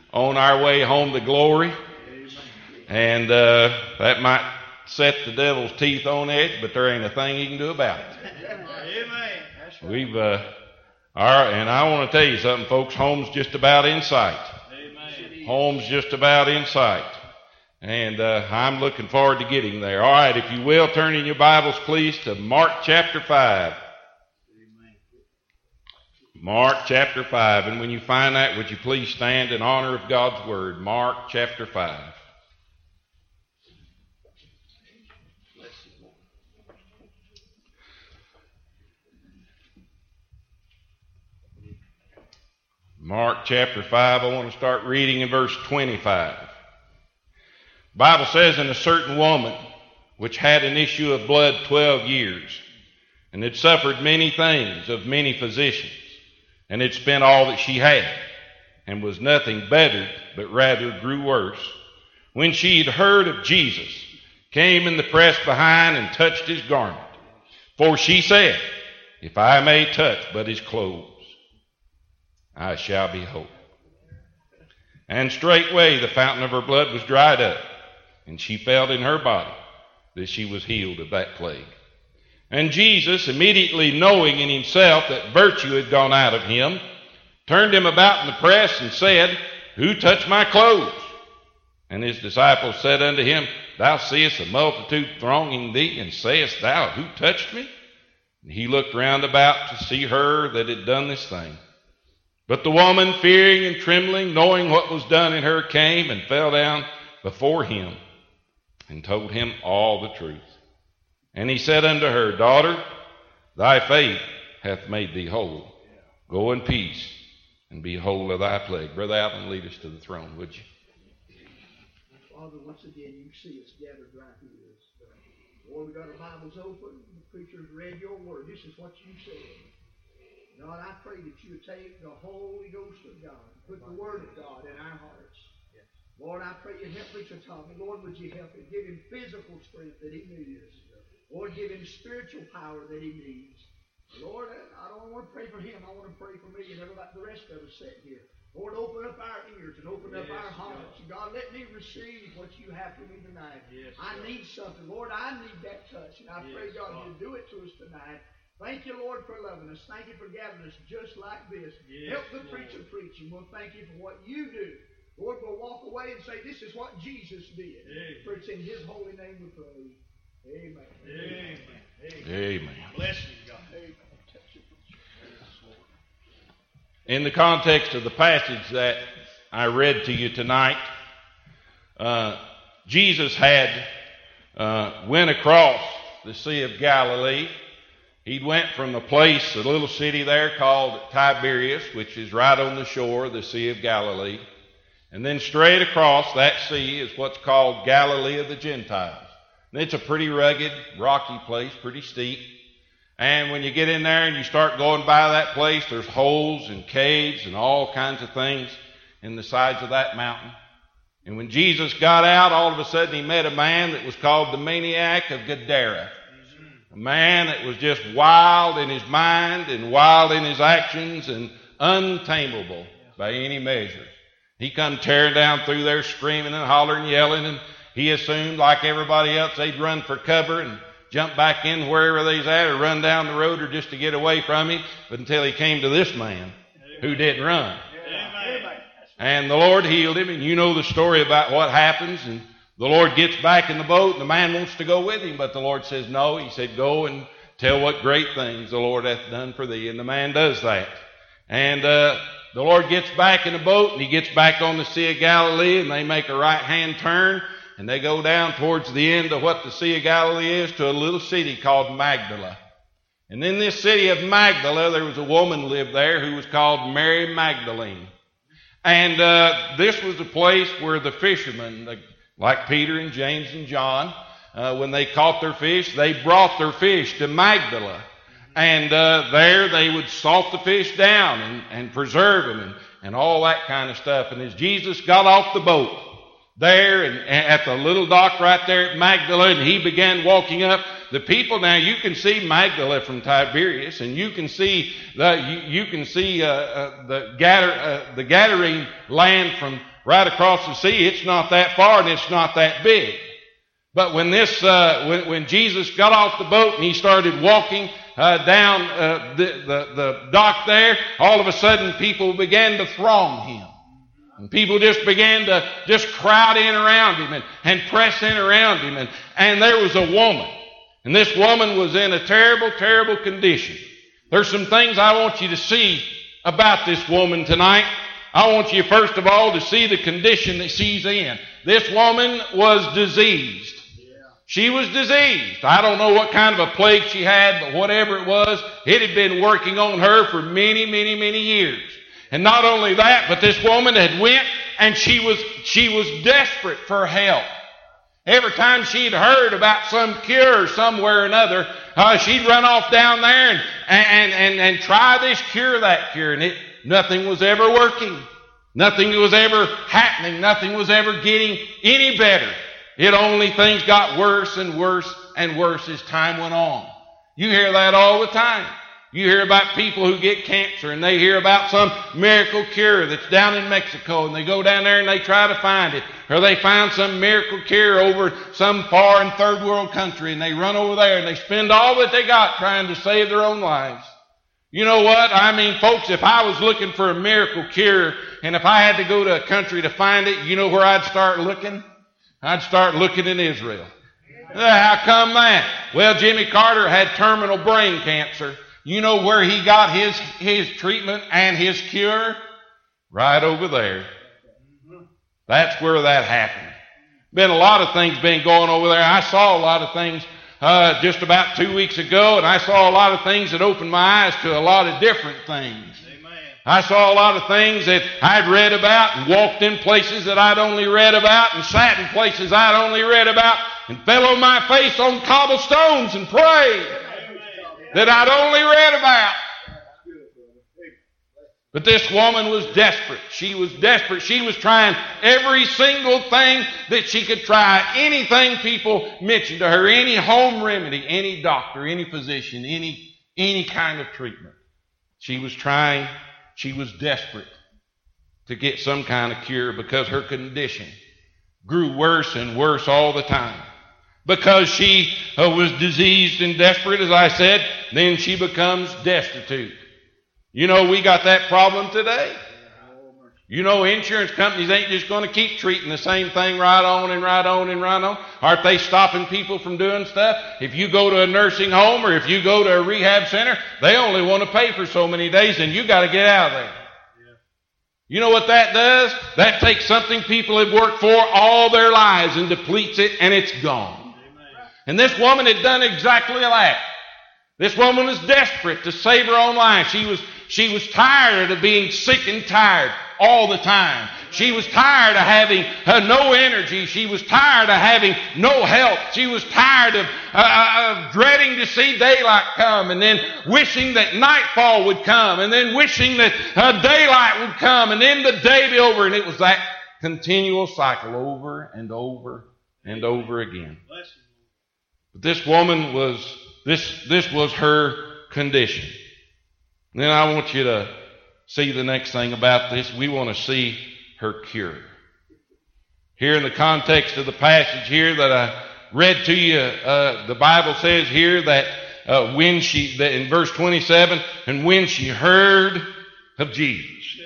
on our way home to glory. And that might set the devil's teeth on edge, but there ain't a thing he can do about it. Amen. That's right. We've and I want to tell you something, folks. Home's just about in sight. Amen. Home's just about in sight. And I'm looking forward to getting there. All right, if you will, turn in your Bibles, please, to Mark chapter 5. Mark chapter 5. And when you find that, would you please stand in honor of God's Word? Mark chapter 5. Mark chapter 5, I want to start reading in verse 25. The Bible says, "And a certain woman, which had an issue of blood 12 years, and had suffered many things of many physicians, and had spent all that she had, and was nothing bettered, but rather grew worse, when she had heard of Jesus, came in the press behind and touched his garment. For she said, If I may touch but his clothes, I shall be whole. And straightway the fountain of her blood was dried up, and she felt in her body that she was healed of that plague. And Jesus, immediately knowing in himself that virtue had gone out of him, turned him about in the press and said, Who touched my clothes? And his disciples said unto him, Thou seest a multitude thronging thee, and sayest thou, Who touched me? And he looked round about to see her that had done this thing. But the woman, fearing and trembling, knowing what was done in her, came and fell down before him, and told him all the truth. And he said unto her, Daughter, thy faith hath made thee whole. Go in peace, and be whole of thy plague. Brother Alvin, lead us to the throne, would you? Father, once again, you see us gathered right here. Lord, we got our Bibles open. The preacher's read your word. This is what you said. God, I pray that you would take the Holy Ghost of God, put the Word of God in our hearts. Yes. Lord, I pray you help Preacher Tommy. Lord, would you help him? Give him physical strength that he needs. Lord, give him spiritual power that he needs. Lord, I don't want to pray for him. I want to pray for me and everybody, the rest of us sitting here. Lord, open up our ears and open up our hearts. And God, let me receive what you have for me tonight. Yes, I need something. Lord, I need that touch. And I pray, God, you'll do it to us tonight. Thank you, Lord, for loving us. Thank you for gathering us just like this. Yes, help the preacher preach, and we'll thank you for what you do. Lord, we'll walk away and say, this is what Jesus did. Amen. For it's in his holy name we pray. Amen. Amen. Amen. Amen. Bless you, God. Amen. In the context of the passage that I read to you tonight, Jesus had went across the Sea of Galilee. He went from a place, a little city there called Tiberias, which is right on the shore of the Sea of Galilee. And then straight across that sea is what's called Galilee of the Gentiles. And it's a pretty rugged, rocky place, pretty steep. And when you get in there and you start going by that place, there's holes and caves and all kinds of things in the sides of that mountain. And when Jesus got out, all of a sudden he met a man that was called the maniac of Gadara. A man that was just wild in his mind and wild in his actions and untamable by any measure. He come tearing down through there screaming and hollering, yelling, and he assumed, like everybody else, they'd run for cover and jump back in wherever they's at or run down the road or just to get away from him. But until he came to this man who didn't run. And the Lord healed him, and you know the story about what happens. And the Lord gets back in the boat, and the man wants to go with him, but the Lord says no. He said, Go and tell what great things the Lord hath done for thee. And the man does that. And the Lord gets back in the boat, and he gets back on the Sea of Galilee, and they make a right-hand turn, and they go down towards the end of what the Sea of Galilee is to a little city called Magdala. And in this city of Magdala, there was a woman lived there who was called Mary Magdalene. And this was a place where the fishermen, like Peter and James and John, when they caught their fish, they brought their fish to Magdala. And there they would salt the fish down and preserve them and all that kind of stuff. And as Jesus got off the boat there and at the little dock right there at Magdala, and he began walking up the people. Now you can see Magdala from Tiberias, and you can see the Gadarene land from right across the sea. It's not that far and it's not that big. But when when Jesus got off the boat and he started walking down the dock there, all of a sudden people began to throng him. And people just began to just crowd in around him and press in around him. And there was a woman. And this woman was in a terrible, terrible condition. There's some things I want you to see about this woman tonight. I want you, first of all, to see the condition that she's in. This woman was diseased. She was diseased. I don't know what kind of a plague she had, but whatever it was, it had been working on her for many, many, many years. And not only that, but this woman had went and she was desperate for help. Every time she'd heard about some cure somewhere or another, she'd run off down there and try this cure, that cure, and nothing was ever working. Nothing was ever happening. Nothing was ever getting any better. Things got worse and worse and worse as time went on. You hear that all the time. You hear about people who get cancer and they hear about some miracle cure that's down in Mexico, and they go down there and they try to find it. Or they find some miracle cure over some foreign third world country, and they run over there and they spend all that they got trying to save their own lives. You know what? I mean, folks, if I was looking for a miracle cure and if I had to go to a country to find it, you know where I'd start looking? I'd start looking in Israel. How come that? Well, Jimmy Carter had terminal brain cancer. You know where he got his treatment and his cure? Right over there. That's where that happened. Been a lot of things been going over there. I saw a lot of things just about 2 weeks ago, and I saw a lot of things that opened my eyes to a lot of different things. Amen. I saw a lot of things that I'd read about and walked in places that I'd only read about and sat in places I'd only read about and fell on my face on cobblestones and prayed that I'd only read about. But this woman was desperate. She was desperate. She was trying every single thing that she could try. Anything people mentioned to her, any home remedy, any doctor, any physician, any kind of treatment. She was trying. She was desperate to get some kind of cure because her condition grew worse and worse all the time. Because she was diseased and desperate, as I said, then she becomes destitute. You know, we got that problem today. You know, insurance companies ain't just going to keep treating the same thing right on and right on and right on. Aren't they stopping people from doing stuff? If you go to a nursing home or if you go to a rehab center, they only want to pay for so many days, and you got to get out of there. You know what that does? That takes something people have worked for all their lives and depletes it, and it's gone. And this woman had done exactly that. This woman was desperate to save her own life. She was tired of being sick and tired all the time. She was tired of having no energy. She was tired of having no help. She was tired of dreading to see daylight come, and then wishing that nightfall would come, and then wishing that daylight would come, and then the day be over. And it was that continual cycle over and over and over again. But this woman was, this was her condition. And then I want you to see the next thing about this. We want to see her cure. Here in the context of the passage here that I read to you, the Bible says here that that in verse 27, and when she heard of Jesus.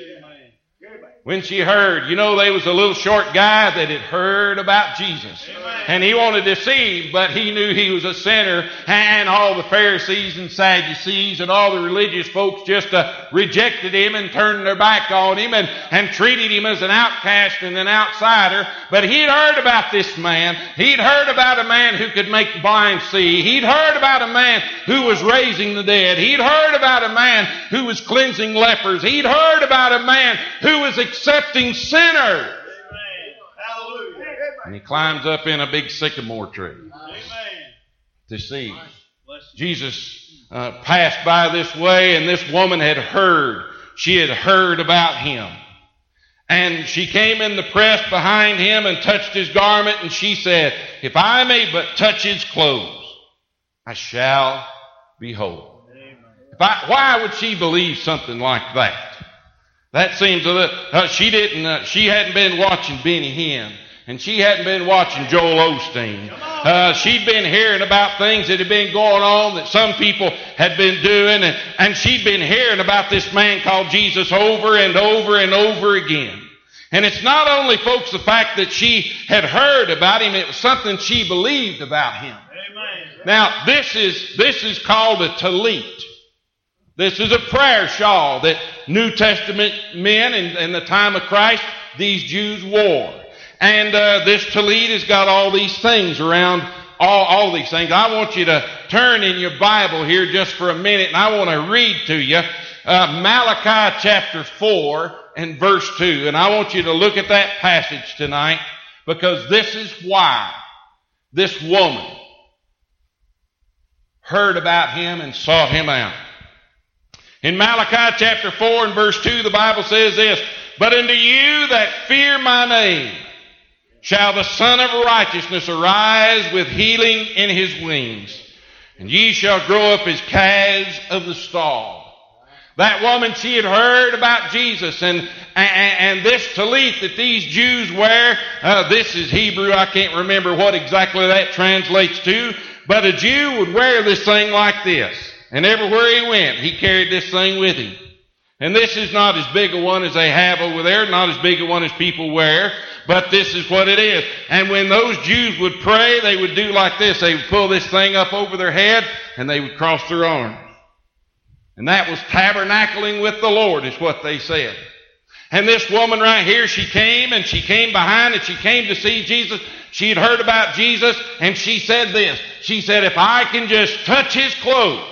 When she heard, you know, there was a little short guy that had heard about Jesus. And he wanted to see him, but he knew he was a sinner, and all the Pharisees and Sadducees and all the religious folks just rejected him and turned their back on him and treated him as an outcast and an outsider. But he'd heard about this man. He'd heard about a man who could make the blind see. He'd heard about a man who was raising the dead. He'd heard about a man who was cleansing lepers. He'd heard about a man who was accepting sinners. And he climbs up in a big sycamore tree to see. Jesus passed by this way, and this woman had heard. She had heard about him. And she came in the press behind him and touched his garment, and she said, "If I may but touch his clothes, I shall be whole. Why would she believe something like that? That seems a little, she hadn't been watching Benny Hinn, and she hadn't been watching Joel Osteen. She'd been hearing about things that had been going on that some people had been doing, and she'd been hearing about this man called Jesus over and over and over again. And it's not only, folks, the fact that she had heard about him, it was something she believed about him. Amen. Now, this is called a tallit. This is a prayer shawl that New Testament men in the time of Christ, these Jews wore. And this tallit has got all these things around, all these things. I want you to turn in your Bible here just for a minute, and I want to read to you Malachi chapter 4 and verse 2. And I want you to look at that passage tonight, because this is why this woman heard about him and sought him out. In Malachi chapter 4 and verse 2, the Bible says this, "But unto you that fear my name shall the Son of Righteousness arise with healing in his wings, and ye shall grow up as calves of the stall." That woman, she had heard about Jesus, and this tallit that these Jews wear, this is Hebrew, I can't remember what exactly that translates to, but a Jew would wear this thing like this. And everywhere he went, he carried this thing with him. And this is not as big a one as they have over there, not as big a one as people wear, but this is what it is. And when those Jews would pray, they would do like this. They would pull this thing up over their head, and they would cross their arms. And that was tabernacling with the Lord, is what they said. And this woman right here, she came behind, and she came to see Jesus. She had heard about Jesus, and she said this. She said, "If I can just touch his clothes."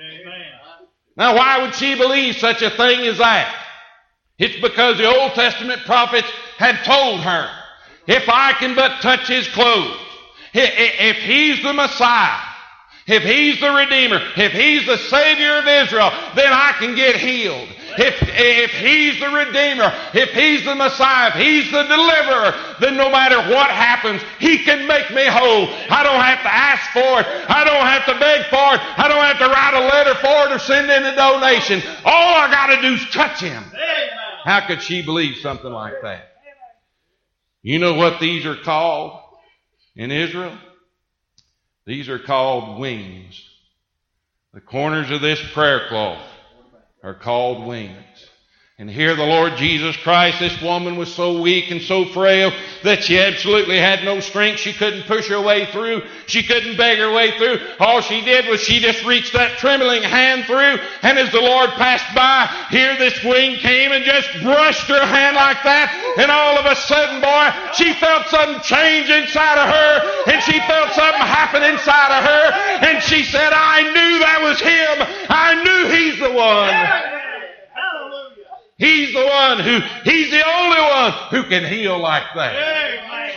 Now, why would she believe such a thing as that? It's because the Old Testament prophets had told her, if I can but touch his clothes, if he's the Messiah, if he's the Redeemer, if he's the Savior of Israel, then I can get healed. If he's the Redeemer, if he's the Messiah, if he's the Deliverer, then no matter what happens, he can make me whole. I don't have to ask for it. I don't have to beg for it. I don't have to write a letter for it or send in a donation. All I got to do is touch him. How could she believe something like that? You know what these are called in Israel? These are called wings. The corners of this prayer cloth are called wings. And here the Lord Jesus Christ, this woman was so weak and so frail that she absolutely had no strength. She couldn't push her way through. She couldn't beg her way through. All she did was she just reached that trembling hand through, and as the Lord passed by, here this wing came and just brushed her hand like that, and all of a sudden, boy, she felt something change inside of her, and she felt something happen inside of her, and she said, "I knew that was him. I knew he's the one." He's the one he's the only one who can heal like that.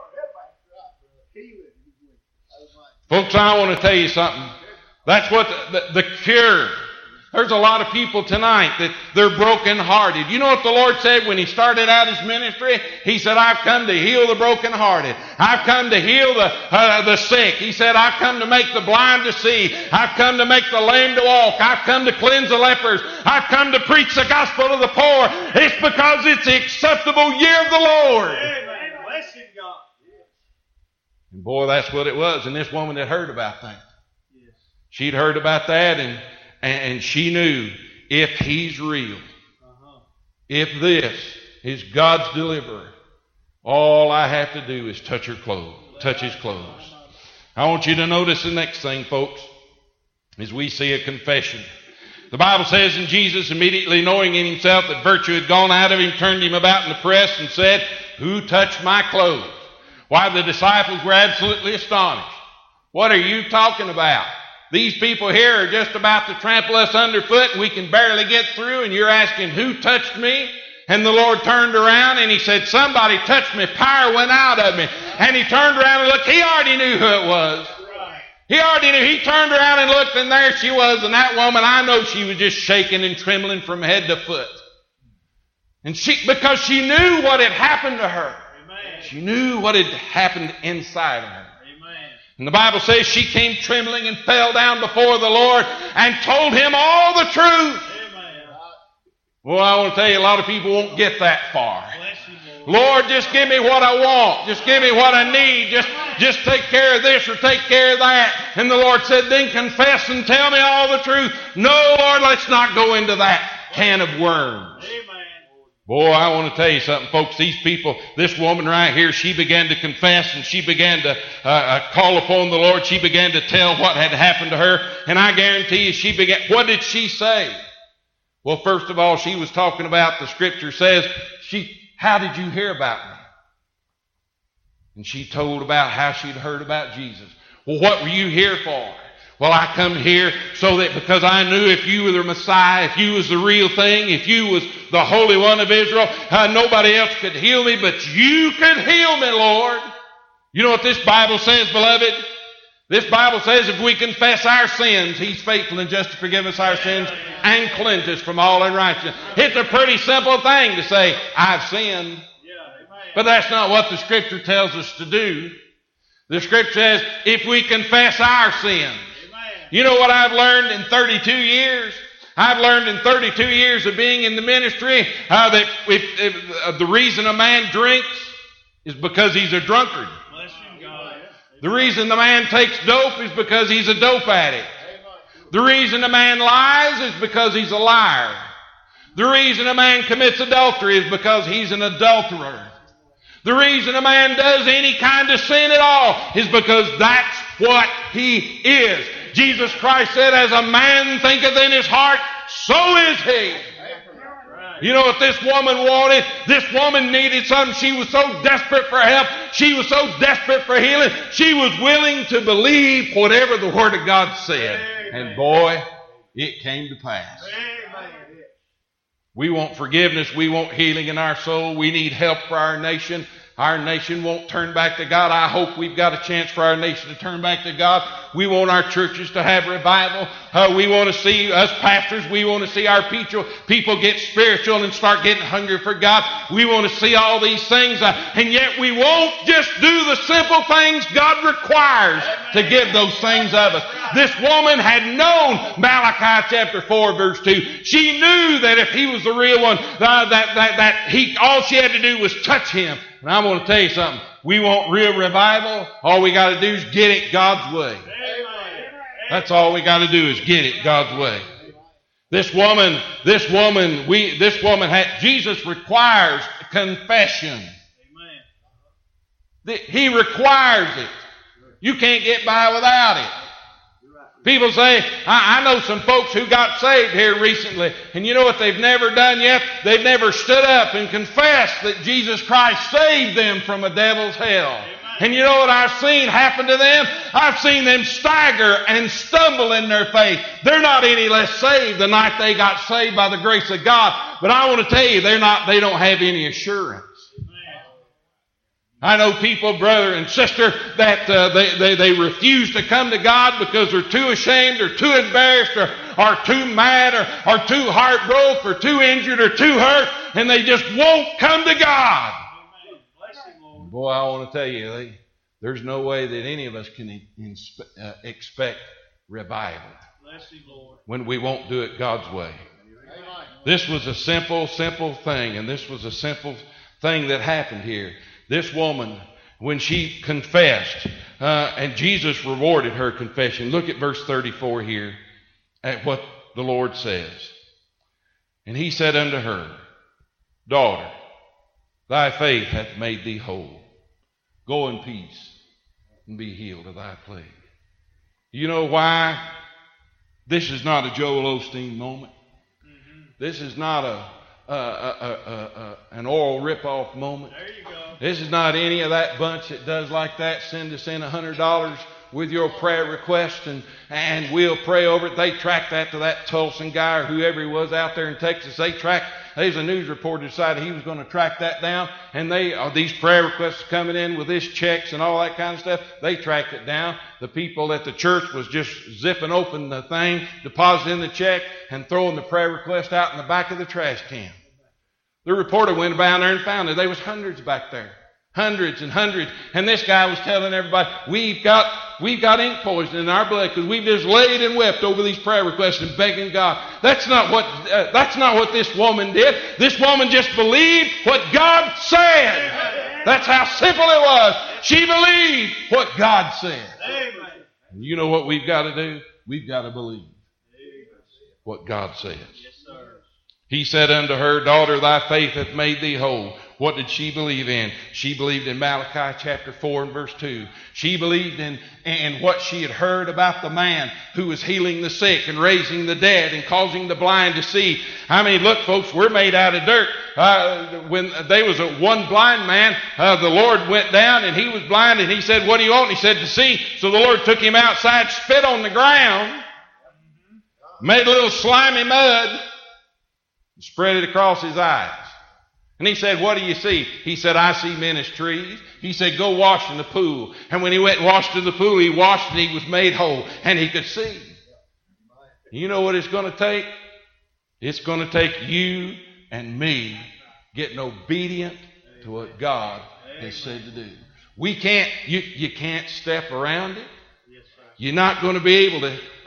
Folks, I want to tell you something. That's what the cure. There's a lot of people tonight that they're broken-hearted. You know what the Lord said when he started out his ministry? He said, "I've come to heal the broken-hearted. I've come to heal the sick." He said, "I've come to make the blind to see. I've come to make the lame to walk. I've come to cleanse the lepers. I've come to preach the gospel to the poor." It's because it's the acceptable year of the Lord. Amen. Bless you, God. And boy, that's what it was. And this woman had heard about that. She'd heard about that, and she knew, if he's real, if this is God's deliverer, all I have to do is touch her clothes, touch his clothes. I want you to notice the next thing, folks, as we see a confession. The Bible says, and Jesus, immediately knowing in himself that virtue had gone out of him, turned him about in the press and said, "Who touched my clothes?" Why, the disciples were absolutely astonished. What are you talking about? These people here are just about to trample us underfoot, and we can barely get through, and you're asking, "Who touched me?" And the Lord turned around and he said, "Somebody touched me. Power went out of me." And he turned around and looked. He already knew who it was. He already knew. He turned around and looked, and there she was. And that woman, I know she was just shaking and trembling from head to foot. And because she knew what had happened to her. Amen. She knew what had happened inside of her. Amen. And the Bible says she came trembling and fell down before the Lord and told him all the truth. Amen. Well, I want to tell you, a lot of people won't get that far. Bless you, Lord. Lord, just give me what I want. Just give me what I need. Just take care of this or take care of that. And the Lord said, then confess and tell me all the truth. No, Lord, let's not go into that can of worms. Amen. Boy, I want to tell you something, folks. These people, this woman right here, she began to confess and she began to call upon the Lord. She began to tell what had happened to her. And I guarantee you, she began, what did she say? Well, first of all, she was talking about, the scripture says, how did you hear about me? And she told about how she'd heard about Jesus. Well, what were you here for? Well, I come here so that because I knew if you were the Messiah, if you was the real thing, if you was the Holy One of Israel, nobody else could heal me, but you could heal me, Lord. You know what this Bible says, beloved? This Bible says if we confess our sins, He's faithful and just to forgive us our sins and cleanse us from all unrighteousness. It's a pretty simple thing to say, I've sinned. But that's not what the Scripture tells us to do. The Scripture says if we confess our sins. You know what I've learned in 32 years? I've learned in 32 years of being in the ministry that if the reason a man drinks is because he's a drunkard. Bless you, God. The reason the man takes dope is because he's a dope addict. The reason a man lies is because he's a liar. The reason a man commits adultery is because he's an adulterer. The reason a man does any kind of sin at all is because that's what he is. Jesus Christ said, as a man thinketh in his heart, so is he. You know what this woman wanted? This woman needed something. She was so desperate for help. She was so desperate for healing. She was willing to believe whatever the Word of God said. And boy, it came to pass. We want forgiveness. We want healing in our soul. We need help for our nation. Our nation won't turn back to God. I hope we've got a chance for our nation to turn back to God. We want our churches to have revival. We want to see us pastors. We want to see our people get spiritual and start getting hungry for God. We want to see all these things. And yet we won't just do the simple things God requires to give those things of us. This woman had known Malachi chapter 4 verse 2. She knew that if he was the real one, all she had to do was touch him. And I'm going to tell you something. We want real revival. All we got to do is get it God's way. That's all we got to do is get it God's way. This woman had, Jesus requires confession. He requires it. You can't get by without it. People say, I know some folks who got saved here recently, and you know what they've never done yet? They've never stood up and confessed that Jesus Christ saved them from a devil's hell. Amen. And you know what I've seen happen to them? I've seen them stagger and stumble in their faith. They're not any less saved the night they got saved by the grace of God. But I want to tell you, they don't have any assurance. I know people, brother and sister, that they refuse to come to God because they're too ashamed or too embarrassed or too mad or too heartbroken or too injured or too hurt, and they just won't come to God. Boy, I want to tell you, there's no way that any of us can expect revival when we won't do it God's way. This was a simple thing, and this was a simple thing that happened here. This woman, when she confessed, and Jesus rewarded her confession. Look at verse 34 here, at what the Lord says. And he said unto her, Daughter, thy faith hath made thee whole. Go in peace and be healed of thy plague. You know why? This is not a Joel Osteen moment. This is not an oral rip-off moment. There you go. This is not any of that bunch that does like that. Send us in $100 with your prayer request and we'll pray over it. They tracked that to that Tulsan guy or whoever he was out there in Texas. There's a news reporter decided he was going to track that down, and these prayer requests coming in with his checks and all that kind of stuff. They tracked it down. The people at the church was just zipping open the thing, depositing the check, and throwing the prayer request out in the back of the trash can. The reporter went down there and found it. There was hundreds back there. Hundreds and hundreds. And this guy was telling everybody, we've got ink poison in our blood because we've just laid and wept over these prayer requests and begging God. That's not what this woman did. This woman just believed what God said. That's how simple it was. She believed what God said. And you know what we've got to do? We've got to believe what God says. He said unto her, daughter, thy faith hath made thee whole. What did she believe in? She believed in Malachi chapter 4 and verse 2. She believed in what she had heard about the man who was healing the sick and raising the dead and causing the blind to see. I mean, look, folks, we're made out of dirt. When there was one blind man, the Lord went down and he was blind and he said, what do you want? And he said, to see. So the Lord took him outside, spit on the ground, made a little slimy mud, and spread it across his eyes. And he said, what do you see? He said, I see men as trees. He said, go wash in the pool. And when he went and washed in the pool, he washed and he was made whole. And he could see. You know what it's going to take? It's going to take you and me getting obedient to what God has said to do. We can't, you can't step around it. You're not going to be able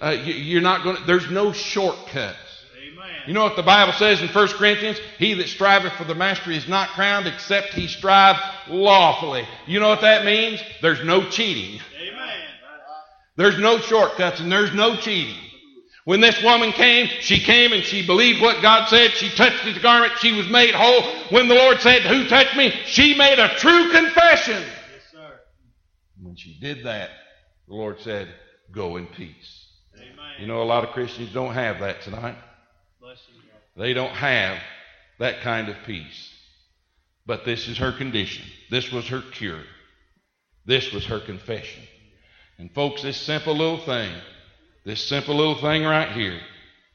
to, there's no shortcuts. You know what the Bible says in 1 Corinthians? He that striveth for the mastery is not crowned except he strive lawfully. You know what that means? There's no cheating. Amen. There's no shortcuts and there's no cheating. When this woman came and she believed what God said. She touched his garment. She was made whole. When the Lord said, who touched me? She made a true confession. Yes, sir. When she did that, the Lord said, go in peace. Amen. You know, a lot of Christians don't have that tonight. They don't have that kind of peace. But this is her condition. This was her cure. This was her confession. And folks, this simple little thing right here, you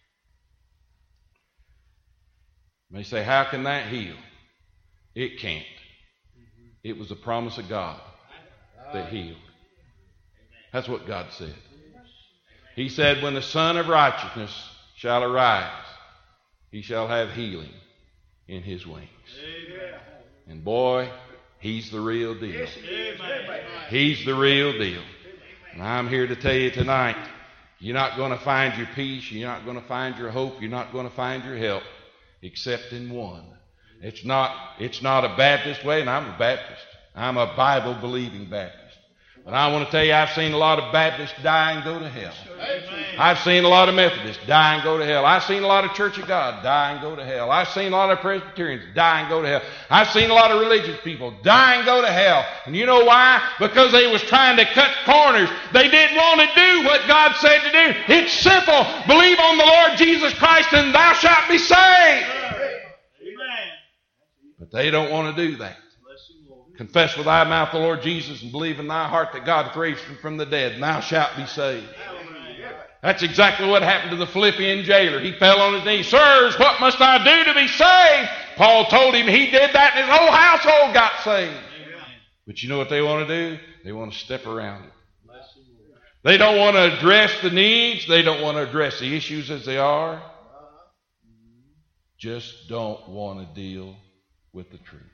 may say, how can that heal? It can't. It was a promise of God that healed. That's what God said. He said, when the Son of Righteousness shall arise, he shall have healing in his wings. Amen. And boy, he's the real deal. He's the real deal. And I'm here to tell you tonight, you're not going to find your peace, you're not going to find your hope, you're not going to find your help except in one. It's not a Baptist way, and I'm a Baptist. I'm a Bible-believing Baptist. But I want to tell you, I've seen a lot of Baptists die and go to hell. Amen. I've seen a lot of Methodists die and go to hell. I've seen a lot of Church of God die and go to hell. I've seen a lot of Presbyterians die and go to hell. I've seen a lot of religious people die and go to hell. And you know why? Because they was trying to cut corners. They didn't want to do what God said to do. It's simple. Believe on the Lord Jesus Christ and thou shalt be saved. Amen. But they don't want to do that. Confess with thy mouth the Lord Jesus and believe in thy heart that God hath raised him from the dead, and thou shalt be saved. That's exactly what happened to the Philippian jailer. He fell on his knees. Sirs, what must I do to be saved? Paul told him he did that and his whole household got saved. But you know what they want to do? They want to step around it. They don't want to address the needs. They don't want to address the issues as they are. Just don't want to deal with the truth.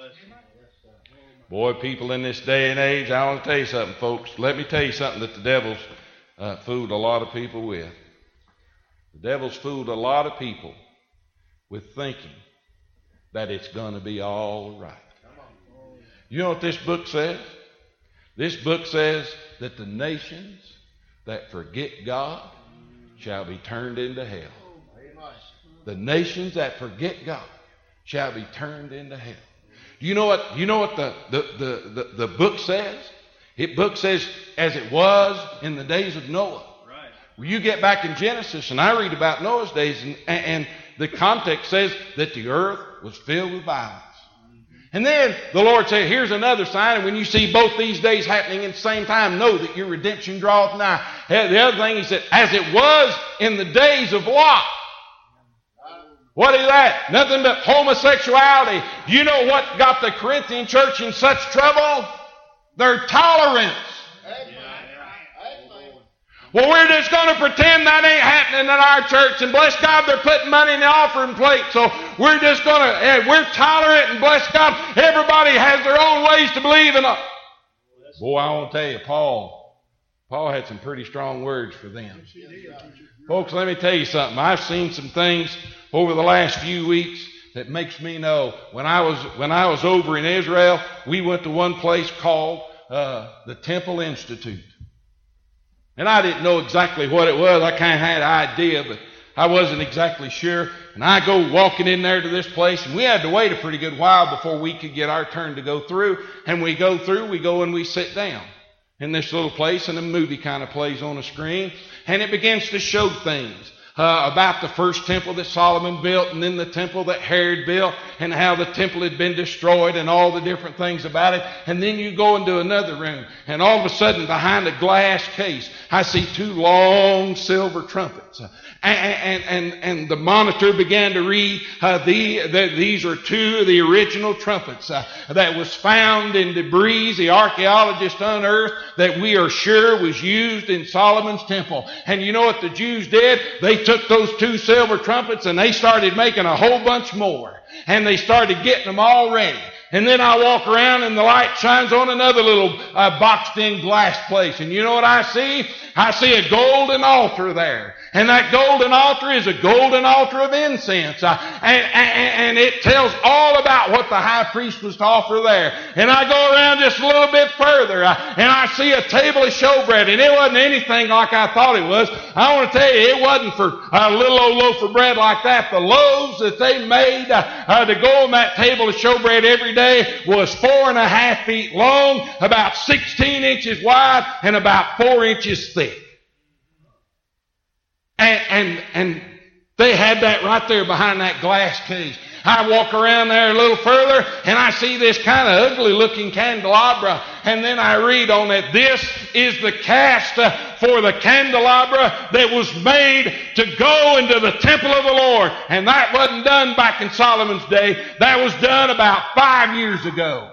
Boy, people in this day and age, I want to tell you something, folks. Let me tell you something that the devil's fooled a lot of people with. The devil's fooled a lot of people with thinking that it's going to be all right. You know what this book says? This book says that the nations that forget God shall be turned into hell. The nations that forget God shall be turned into hell. You know what the book says? The book says, as it was in the days of Noah. Right. Well, you get back in Genesis, and I read about Noah's days, and the context says that the earth was filled with violence. And then the Lord said, here's another sign, and when you see both these days happening at the same time, know that your redemption draweth nigh. The other thing, he said, as it was in the days of Lot. What is that? Nothing but homosexuality. You know what got the Corinthian church in such trouble? Their tolerance. Well, we're just going to pretend that ain't happening in our church, and bless God, they're putting money in the offering plate, so we're just going to, we're tolerant, and bless God, everybody has their own ways to believe in us. Boy, I want to tell you, Paul had some pretty strong words for them. Folks, let me tell you something. I've seen some things over the last few weeks that makes me know. When I was over in Israel, we went to one place called the Temple Institute. And I didn't know exactly what it was. I kind of had an idea, but I wasn't exactly sure. And I go walking in there to this place, and we had to wait a pretty good while before we could get our turn to go through. And we go through, we go and we sit down in this little place, and a movie kind of plays on a screen. And it begins to show things about the first temple that Solomon built, and then the temple that Herod built, and how the temple had been destroyed, and all the different things about it. And then you go into another room, and all of a sudden behind a glass case, I see two long silver trumpets. And the monitor began to read, these are two of the original trumpets that was found in debris the archaeologists unearthed that we are sure was used in Solomon's temple. And you know what the Jews did? They took those two silver trumpets and they started making a whole bunch more. And they started getting them all ready. And then I walk around and the light shines on another little boxed-in glass place. And you know what I see? I see a golden altar there. And that golden altar is a golden altar of incense. And it tells all about what the high priest was to offer there. And I go around just a little bit further, and I see a table of showbread. And it wasn't anything like I thought it was. I want to tell you, it wasn't for a little old loaf of bread like that. The loaves that they made to go on that table of showbread every day was 4.5 feet long, about 16 inches wide, and about 4 inches thick. And they had that right there behind that glass case. I walk around there a little further, and I see this kind of ugly looking candelabra. And then I read on it, this is the cast for the candelabra that was made to go into the temple of the Lord. And that wasn't done back in Solomon's day. That was done about 5 years ago.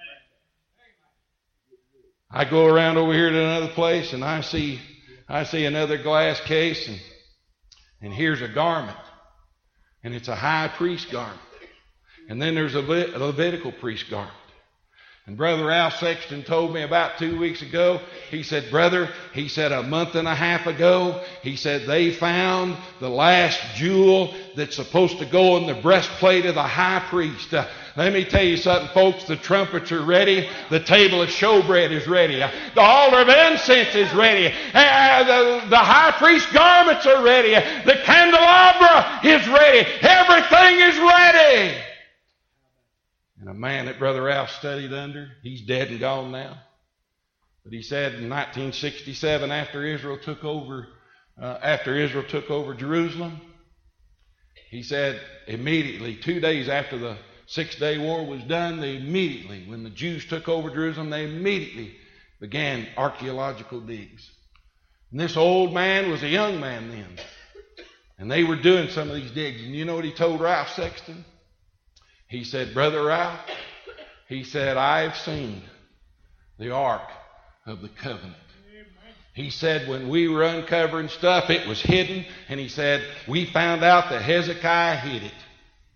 I go around over here to another place, and I see another glass case, and here's a garment. And it's a high priest garment. And then there's a Levitical priest garment. And Brother Al Sexton told me about 2 weeks ago, he said, brother, he said a month and a half ago, he said they found the last jewel that's supposed to go in the breastplate of the high priest. Let me tell you something, folks. The trumpets are ready. The table of showbread is ready. The altar of incense is ready. The high priest garments are ready. The candelabra is ready. Everything is ready. And a man that Brother Ralph studied under, he's dead and gone now. But he said in 1967, after Israel took over Jerusalem, he said immediately, 2 days after the 6-day war was done, when the Jews took over Jerusalem, they immediately began archaeological digs. And this old man was a young man then. And they were doing some of these digs. And you know what he told Ralph Sexton? He said, Brother Ralph, he said, I've seen the Ark of the Covenant. He said when we were uncovering stuff, it was hidden. And he said, we found out that Hezekiah hid it.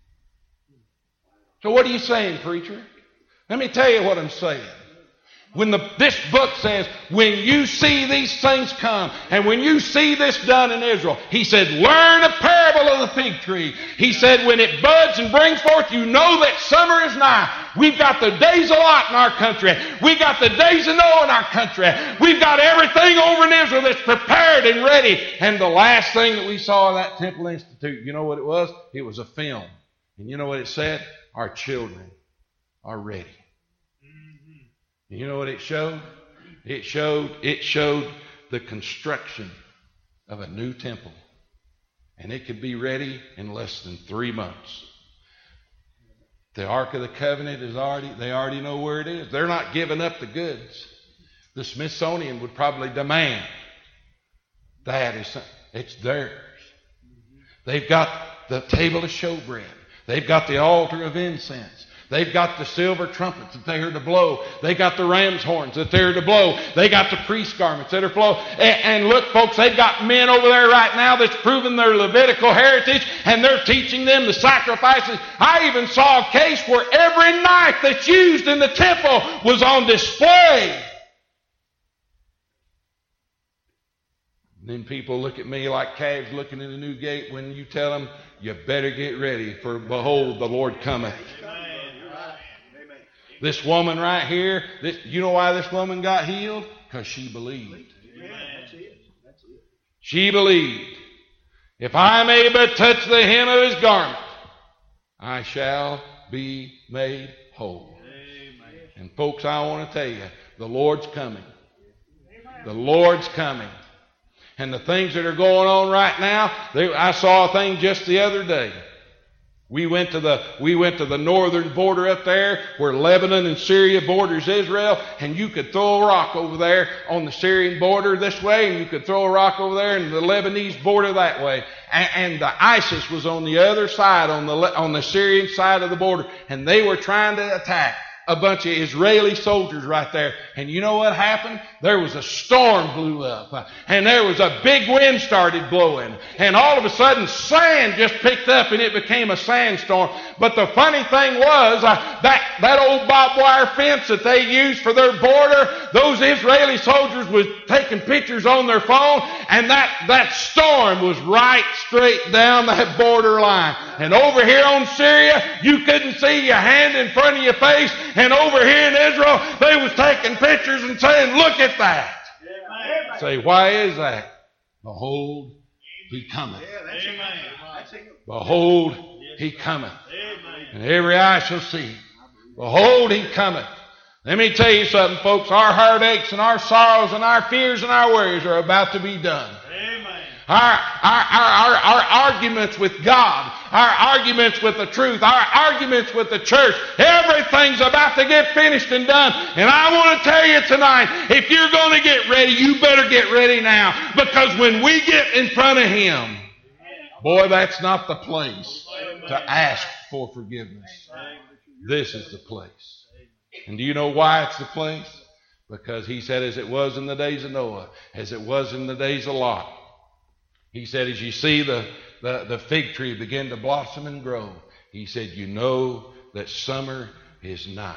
So what are you saying, preacher? Let me tell you what I'm saying. When this book says, when you see these things come, and when you see this done in Israel, he said, learn a parable of the fig tree. He said, when it buds and brings forth, you know that summer is nigh. We've got the days of Lot in our country. We've got the days of Noah in our country. We've got everything over in Israel that's prepared and ready. And the last thing that we saw in that Temple Institute, you know what it was? It was a film. And you know what it said? Our children are ready. You know what it showed? It showed the construction of a new temple. And it could be ready in less than 3 months. The Ark of the Covenant they already know where it is. They're not giving up the goods. The Smithsonian would probably demand it's theirs. They've got the table of showbread. They've got the altar of incense. They've got the silver trumpets that they are to blow. They got the ram's horns that they're to blow. They got the priest garments that are to blow. And look, folks, they've got men over there right now that's proving their Levitical heritage, and they're teaching them the sacrifices. I even saw a case where every knife that's used in the temple was on display. And then people look at me like calves looking in a new gate when you tell them, you better get ready, for behold, the Lord cometh. This woman right here, you know why this woman got healed? Because she believed. She believed. If I may but touch the hem of his garment, I shall be made whole. And folks, I want to tell you, the Lord's coming. The Lord's coming. And the things that are going on right now, I saw a thing just the other day. We went to the northern border up there where Lebanon and Syria borders Israel, and you could throw a rock over there on the Syrian border this way, and you could throw a rock over there in the Lebanese border that way. And the ISIS was on the other side, on the Syrian side of the border, and they were trying to attack a bunch of Israeli soldiers right there. And you know what happened? There was a storm blew up, and there was a big wind started blowing, and all of a sudden sand just picked up and it became a sandstorm. But the funny thing was that old barbed wire fence that they used for their border, those Israeli soldiers was taking pictures on their phone, and that storm was right straight down that border line. And over here on Syria, you couldn't see your hand in front of your face. And over here in Israel, they was taking pictures and saying, look at that. Yeah. Say, why is that? Behold, he cometh. Behold, he cometh. And every eye shall see. Behold, he cometh. Let me tell you something, folks. Our heartaches and our sorrows and our fears and our worries are about to be done. Our arguments with God, our arguments with the truth, our arguments with the church, everything's about to get finished and done. And I want to tell you tonight, if you're going to get ready, you better get ready now. Because when we get in front of Him, boy, that's not the place to ask for forgiveness. This is the place. And do you know why it's the place? Because He said, as it was in the days of Noah, as it was in the days of Lot. He said, as you see the fig tree begin to blossom and grow, He said, you know that summer is nigh.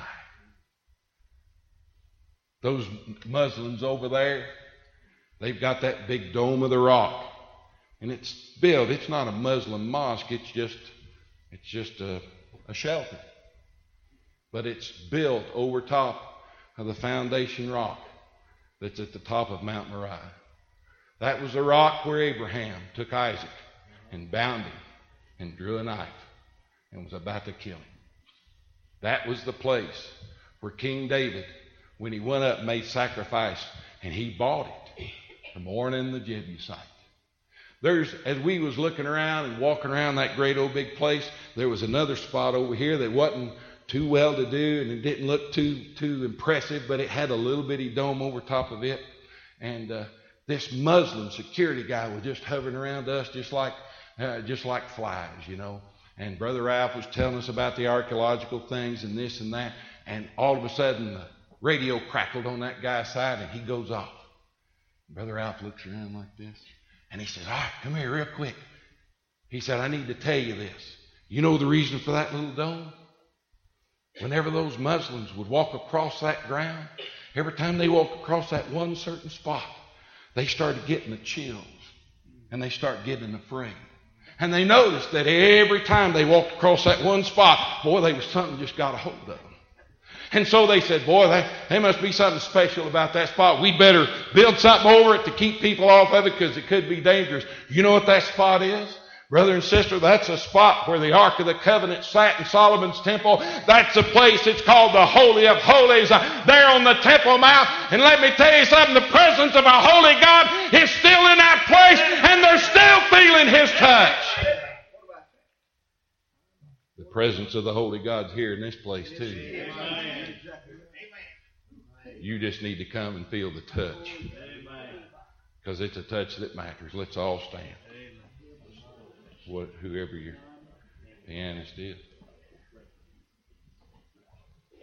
Those Muslims over there, they've got that big dome of the rock. And it's built, it's not a Muslim mosque, it's just a shelter. But it's built over top of the foundation rock that's at the top of Mount Moriah. That was the rock where Abraham took Isaac and bound him and drew a knife and was about to kill him. That was the place where King David, when he went up and made sacrifice, and he bought it from Ornan the Jebusite. As we was looking around and walking around that great old big place, there was another spot over here that wasn't too well to do, and it didn't look too impressive, but it had a little bitty dome over top of it. And this Muslim security guy was just hovering around us just like flies, you know. And Brother Ralph was telling us about the archaeological things and this and that. And all of a sudden, the radio crackled on that guy's side, and he goes off. Brother Ralph looks around like this, and he says, all right, come here real quick. He said, I need to tell you this. You know the reason for that little dome? Whenever those Muslims would walk across that ground, every time they walk across that one certain spot, they started getting the chills, and they start getting afraid. And they noticed that every time they walked across that one spot, boy, there was something just got a hold of them. And so they said, boy, there must be something special about that spot. We better build something over it to keep people off of it because it could be dangerous. You know what that spot is? Brother and sister, that's a spot where the Ark of the Covenant sat in Solomon's temple. That's a place, it's called the Holy of Holies, there on the Temple Mount. And let me tell you something, the presence of a holy God is still in that place, and they're still feeling His touch. The presence of the Holy God's here in this place too. You just need to come and feel the touch, because it's a touch that matters. Let's all stand. Whoever your pianist is.